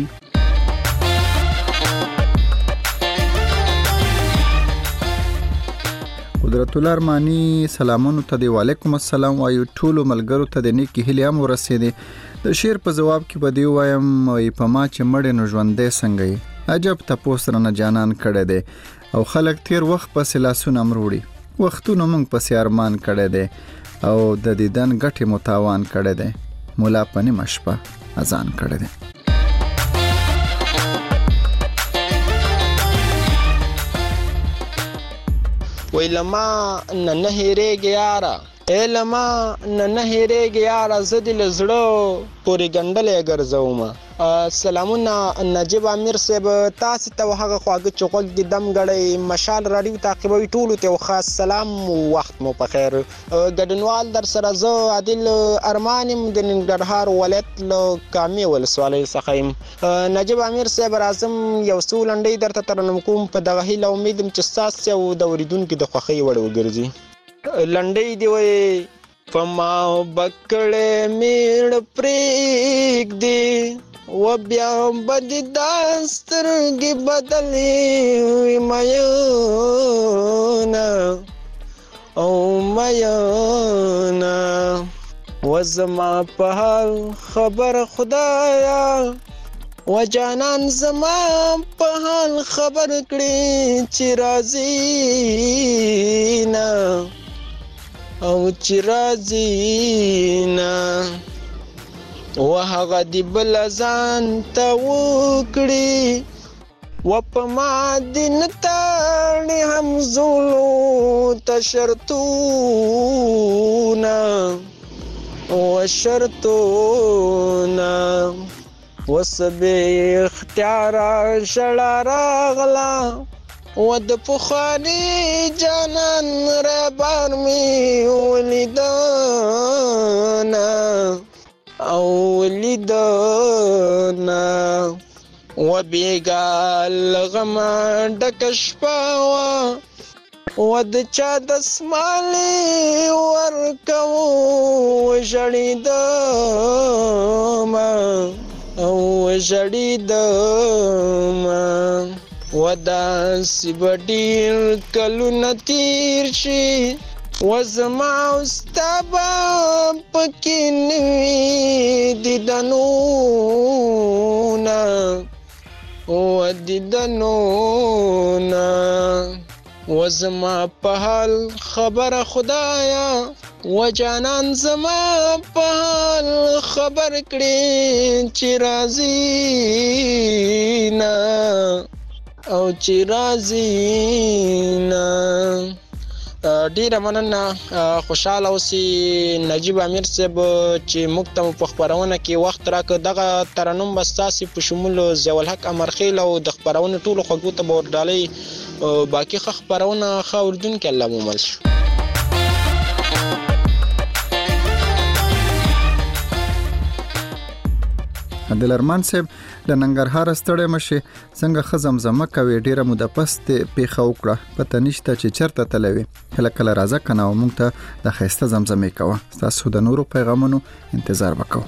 قدرت الله ارمانی سلامونه ته دی وعلیکم السلام وایو ټولو ملګرو ته د نیکی هیله هم ورسېدي د شعر په جواب کې به دی وایم په ما چې مړ نو ژوندې څنګه عجب تاسو رانه جانان کړه دی او خلک تیر وخت په سلاسونه مروړي وختونه موږ په ارمان کړه دی او د دیدن غټي متاوان کړه دی مولا پنی مشپه اذان کړه دی. ویلما نه هېرېږي یاره لما نه هېرېږي یاره زه دې له زړه پورې ګنډلې ګرځوم. سلامونه نجیب امیر صاحب تاسو ته هغه خواږه چې غوږ دې دم ګړی مشال راډیو تعقیبوي ټولو ته خاص سلام وخت مو په خیر. ګډنوال در سره زه عادل ارمان یم د ننګرهار ولایت له کامې ولسوالۍ څخه یم. نجیب امیر صاحب راځم یو څو لنډۍ درته ترنم کوم په دغه هیله امید یم چې ستاسو او د اورېدونکو د خوښۍ وړ وګرځي. لنډۍ دی وایي پما بکړې میړ پریک دی و بیا بد داسترګي بدلې میانا او میانا وزما په حال خبر خدایا و جانان زما په حال خبر کړي چې راځي نه او چې راځي نه و هغه دی بل ځان ته وکړي و په ما دین تاړي هم زولو ته شرطونه و شرطونه وسبه اختیار شړا راغلا و د پخواني جانان ربار می ولیدانا او ولیدانا و بیگا لغما ډکه شپه وه و د چا دسمالې ورکوو ژړېدمه او ژړېدمه و داسې به ډېر کلونه تېر شي و زما او ستا به پکې نه وي دیدنونه و دیدنونه و زما په حال خبره خدایا و جانان زما په حال خبر کړي چې راځي نه او چې راځي نه. ډیره مننه. خوشاله اوسئ نجیب امیر صاحب چې موږ ته په خپرونه کې وخت راکړ. دغه ترنم به ستاسې په شمول ضیاء الحق امرخیل او د خپرونې ټولو خوږو ته به ورډالۍ باقي ښه خپرونه ښه اردونکي الله مومل شو. عادل ارمان صاحب د ننګرهار ستړی مشه څنګه خزمزمه کوي ډیره موده پس ته پیښه وکړه پته نشته چې چرته تلوي کله کله راځه کنه او موږ ته د خسته زمزمې کوه تاسو د نورو پیغامونو انتظار وکړو.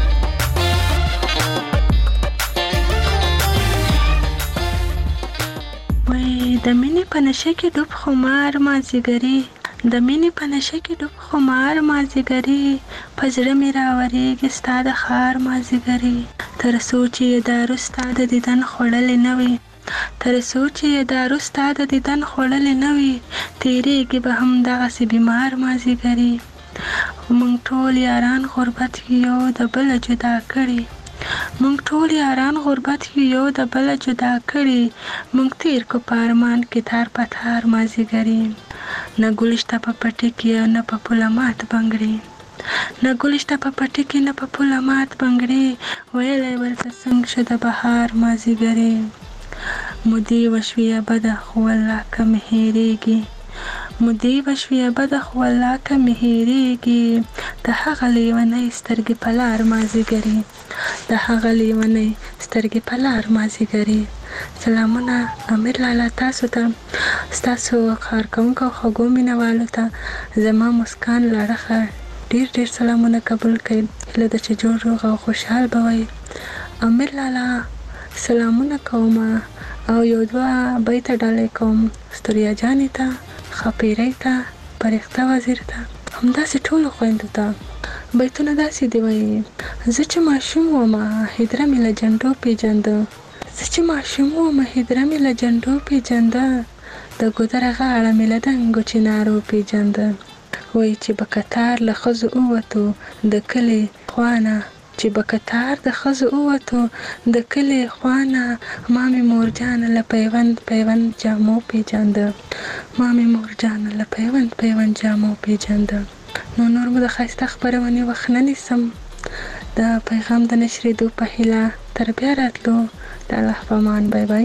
د مینې په نشه کې ډوب خمار مازیګري د مینې په نشه کې ډوب خمار مازیګري په زړه مې راورېږي ستا د ښار مازیګري تر څو چې یې دارو ستا د دیدن خوړلې نه وي تر څو چې یې دارو ستا د دیدن خوړلې نه وي تېرېږي به همدغسې بیمار مازیګري موږ ټول یاران غربت یو د بله جدا کړي موږ ټول یاران غربت یو د بله جدا کړي موږ تیر کو په ارمان کې تار په تار مازیګري نه ګل شته په پټي کې نه په پوله مات بنګړي نه ګل شته په پټي کې نه په پوله مات بنګړي ویلی ورته څنګه شو د بهار مازیګري مودې وشوې بده خو والله که مې هېرېږي مودې وشوې بده خو والله که مې هېرېږي د هغه لیونۍ سترګې په لار مازیګري د هغه لیونۍ سترګې په لار مازیګري. سلامونه امیر لالا تاسو ته ستاسو کارکوونکو او خوږو مینهوالو ته زما مسکان لاړخه ډېر ډېر سلامونه قبول کړئ. هیله ده چې جوړ روغ او خوشحال به وئ. امیر لالا سلامونه کوم او یو دوه بیته ډالۍ کوم ستوریا جانې ته خپیرۍ ته پرښته وزیر ته همداسې ټولو خویندو ته. بیتونه داسې دی وایي زه چې ماشوم ومه هدره مې له جنډو پیژنده زه چې ماشوم ومه هدره مې له جنډو پیژنده د ګودره غاړه مې له دنګو چنارو پیژنده وایي چې به کتار له ښځو ووتو د کلي خوانه چې به کتار د ښځو ووتو د کلي خوانه ما مې مورجانه له پیوند پیوند جامو پیژنده ما مې مورجانه له پیوند پیوند جامو پیژنده. نو نور مو د ښایسته خپرونې وخت نه نیسم د پیغام د نشرېدو په هیله تر بیا راتلو د الله په امان. بای بای.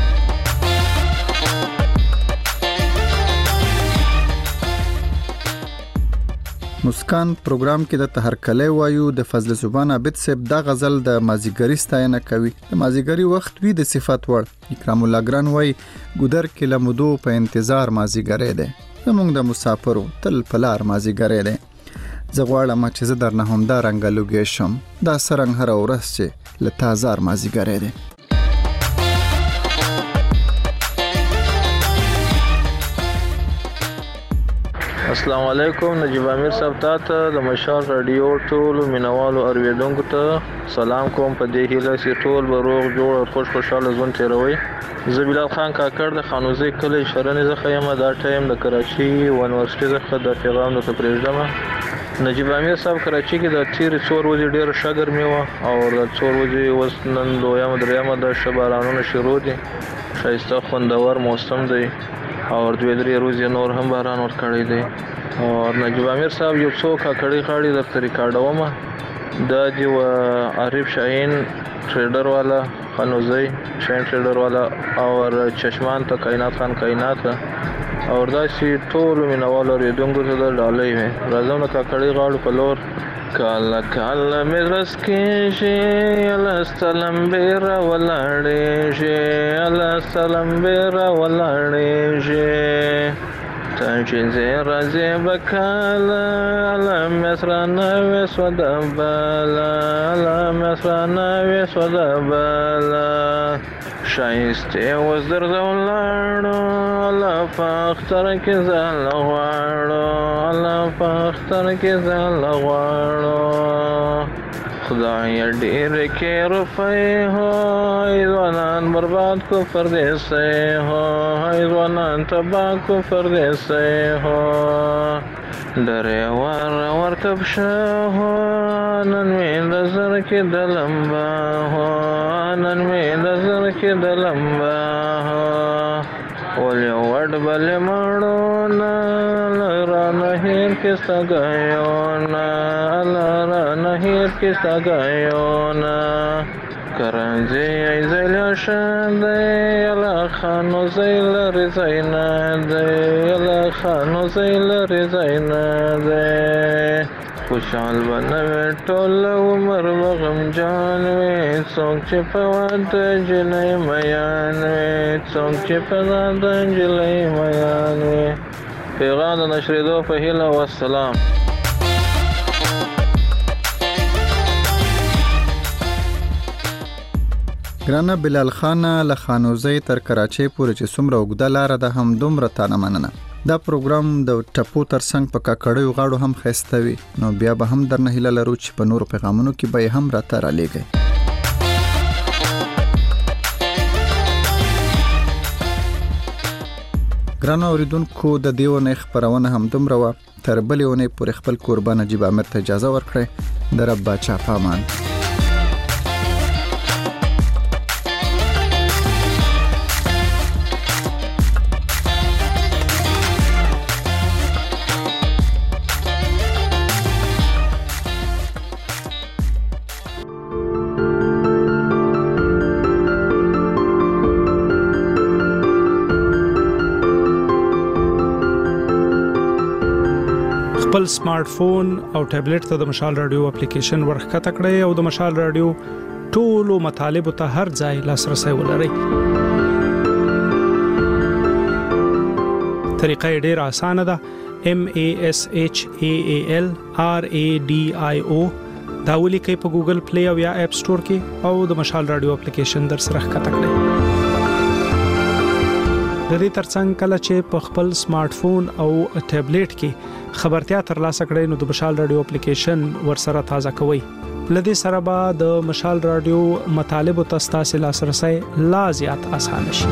مسکان پروګرام کې د تهرکلی وایو د فضل زبان عابد صاحب دا غزل د مازیګري ستاینه کوي. د مازیګري وخت وی د صفات وړ اکرام الله ګران وایي ګودر کې لمدو په انتظار مازیګری دی زمونږ د مسافرو تل پلار مازیګری دی زه غواړم چې زه درنه همدا رنګه لوګی شم دا سرنګ هره ورځ چې له تازار مازدیګری دی. السلام علیکم. نجیب امیر صاحب ته د مشال رادیو ټولو مینوالو اوریدونکو ته سلام کوم. په دې هیله چې ټول به روغ جوړ او خوشحاله ژوند تیروي. زه بلال خان کاکړ د خانوزي کلی شرنې څخه یم. دا ټایم د کراچي یونیورسيټي څخه د پیغام د پرېږدم. نجیب امیر صاحب کراچي کې د تیرې 4 ورځې ډېر ښه ګرمي وه او د 4 ورځې اوس نن دویمه درېیمه د ښه بارانونه شروع دي. ښایسته خوندور موسم دی او 2-3 ورځې نور هم باران ورکړی دی. او نجیب امیر صاحب یو څو کاکړي غاړي درته ریکارډوم. دا دی عارف شاهین ټریډر والا خانوزی شاهین ټریډر والا او چشمان ته کائنات خان کائنات او داسې ټول مینوالو اوریدونکو ته د ډالۍ وي. راځم د کاکړي غاړو په لور. کاله کاله مې رس کېږي السلام بیره ولاړېږي السلام بیره ولاړېږي ته چې زه راځې به کاله الله مې سره نه وې سوده باله الله مې سره نه وې سوده باله ښایستې اوس درځه ولاړو الله په اختر کې ځاله غواړو الله په اختر کې ځاله غواړو خدای ډېرې کې روپۍ هو ځوانان برباد کو پردیسی هو ځوانان تباه کو پردیسی هو درې ورکب شه هو نن مې د زر کې د لمبا هو نن مې د زر کې د لمبا هو ولې وړ بلې مړونه رانه هیر کې سګایونه رانه هیر کې سګایونه کرنځي ایزل شاندې الله خانو زیل رضاینا دې الله خانو زیل رضاینا دې خوشحال بنوي ټول عمر وغم جان وي څوک چې په واده جنې میان وي څوک چې په واده جنې میان وي. پیغام د نشریدو په هیله والسلام. ګرانه بلال خان له خانوزی تر کراچۍ پورې چې څومره اوږده لاره ده هم دومره تانه مننه. دا پروګرام د ټپو ترڅنګ په کاکړیو غاړو هم ښایسته وي. نو بیا به هم درنه هیله لرو چې په نورو پیغامونو کې به هم راته رالیږئ. ګرانو اوریدونکو د دې اونۍ خپرونه هم دومره وه. تر بلې اونۍ پورې خپل کوربه نجیب امیر ته اجازه ورکړئ. د رب باچا په امان. خپل سمارټ فون او ټابلیټ ته د مشال رادیو اپلیکیشن ورښکته کړئ او د مشال رادیو ټولو مطالبو ته هر ځای لاسرسي ولرئ. طریقه ډېره اسانه ده. MASHAALRADIO دا ولیکئ په ګوګل پلی او یا اپ سٹور کې او د مشال رادیو اپلیکیشن در سره ښکته کړئ. د دې ترڅنګ کله چې په خپل سمارټ فون او ټابلیټ کې خبرتیا ترلاسه کړئ نو د مشال رادیو اپلیکیشن ورسره تازه کوئ. لدې سره به د مشال رادیو مطالب او تاسو لاسرسي لا زیات اسانه شي.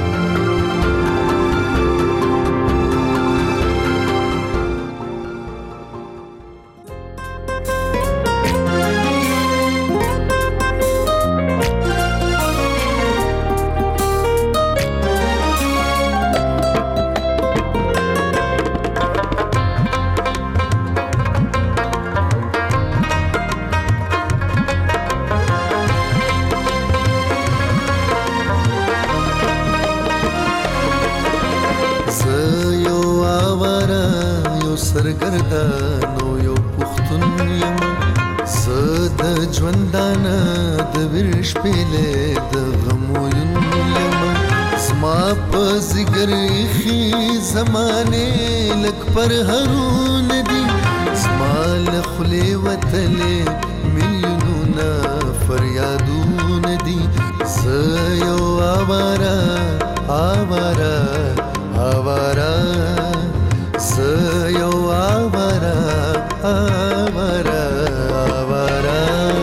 سرګردانو یو پښتون یم زه د ژوندانه د ورش پېلې د غمو یم زما په ذکر خي زمانه لک پر هرون دي زما دواړه خولې وتلې میلیونونه فریادونه دي زه یو آواره آواره آواره زه یو آواره آواره آواره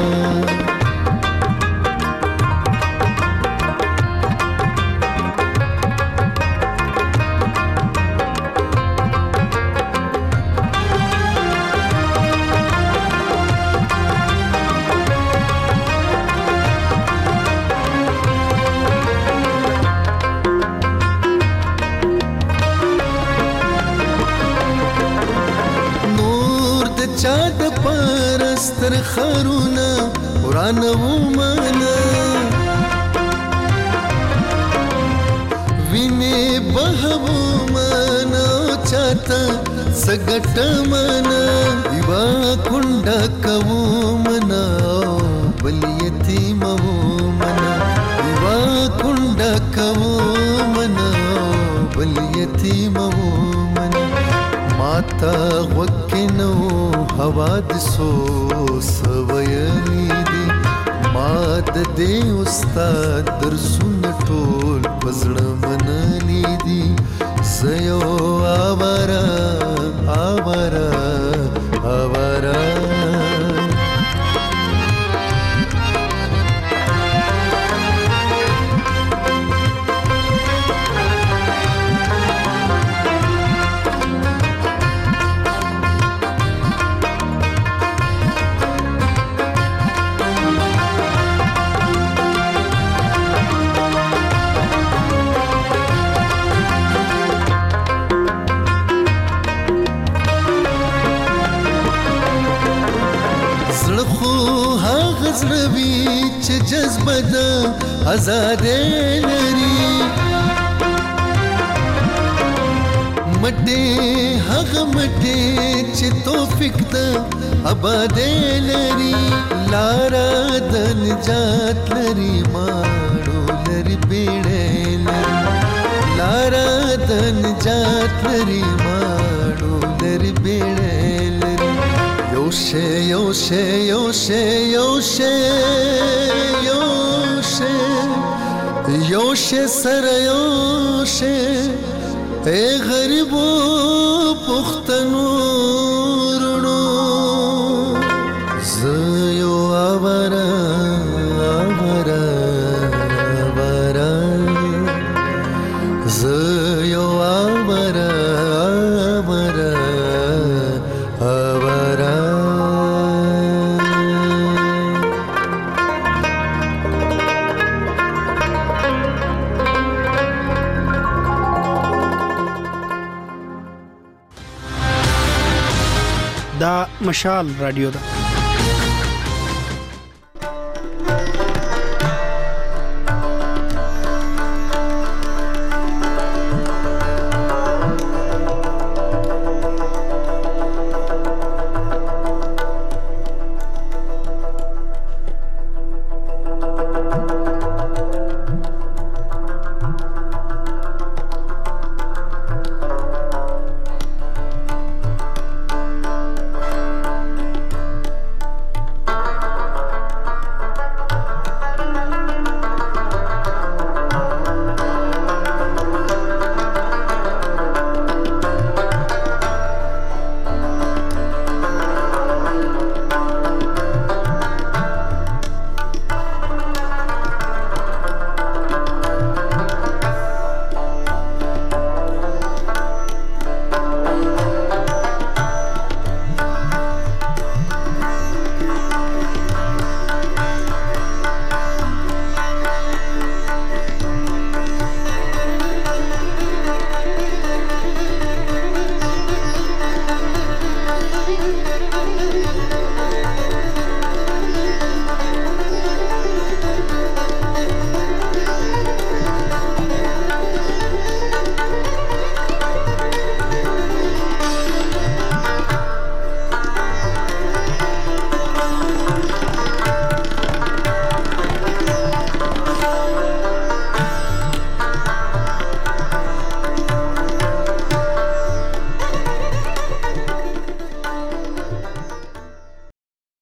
چا د پرستر خرونه ورانه ومنه وینې بهو منه چاته سګټه منه یوه کونډه کوو منه بل یتیم ومنه یوه کونډه کوو منه بل یتیم ومنه ماته غوږ حوادثو سویلی دی ما د دې استاد درسونه ټول پزړه منلی دي زه یو آواره آواره آواره زړوي چې جذبه د آزادۍ لري مټې هغه مټې چې توفیق د آبادۍ لري لاره د نجات لري ماړو لري بیړۍ لري لاره د نجات لري ماړو لري بیړۍ لري یوشه یوشه یوشه یوشه یوشه یوشه سره یوشه ای غریبو پښتنو ورونو زه یو آواره آواره آواره زه یو آواره آواره آواره دا مشال رادیو ده